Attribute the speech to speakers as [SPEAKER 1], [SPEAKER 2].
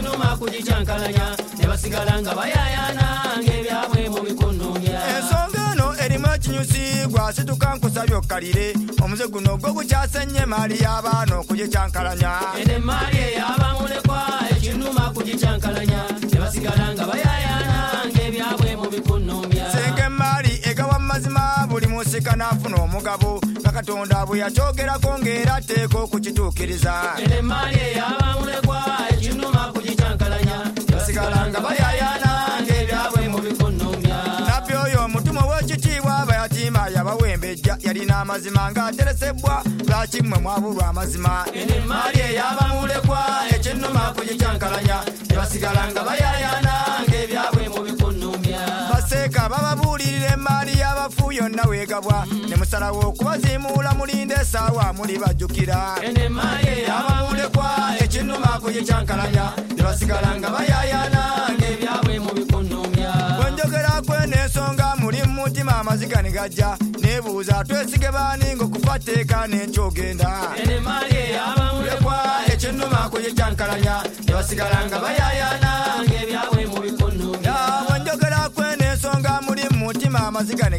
[SPEAKER 1] ekinnuma kugicyankalanya ne basigala nga bayayana ng'ebyabwe mu bikunnumya.
[SPEAKER 2] Ensonga eno erimu ekinyusi gwasituka nkusabye okkalire omuze guno gwo gukyasenye maali y'abaana okugicyankalanya.
[SPEAKER 1] Ene maali ey'abamulekwa ekinnuma kugicyankalanya ne basigala nga bayayana ng'ebyabwe mu bikunnumya.
[SPEAKER 2] Senge maali egawa mazima buli musika n'afuna omugabo nga Katonda bwe yakyogerako ng'era tteeka okukituukiriza.
[SPEAKER 1] Ene maali ey'abamulekwa ekinnuma kugicyankalanya ne basigala nga bayayana ng'ebyabwe mu bikunnumya.
[SPEAKER 2] Nabbi oyo omutume w'ekitiibwa Bayatima yabawembejja yalina amazima ng'ateresebwa lwaki mmwe mwabulwa amazima.
[SPEAKER 1] Ene maali ey'abamulekwa ekinnuma kugicyankalanya ne basigala nga bayayana ng'ebyabwe mu bikunnumya.
[SPEAKER 2] Baseeka bababuulirira emaali y'abafu yonna weegabwa ne musalawo okubaziimuula mulinde essaawa muli bajjukira.
[SPEAKER 1] Ene maali ey'abamulekwa ekinnuma kugicyankalanya ne basigala nga bayayana ng'ebyabwe mu bikunnumya.
[SPEAKER 2] Bwenjogera kweno ensonga muli mu mutima amaziga ne gajja neebuuza twesige baani ng'okufa tteeka n'enkyogenda.
[SPEAKER 1] Ene maali ey'abamulekwa ekinnuma kugicyankalanya ne basigala nga bayayana ng'ebyabwe mu bikunnumya.
[SPEAKER 2] Bwenjogera kweno ensonga muli mu mutima amaziga ne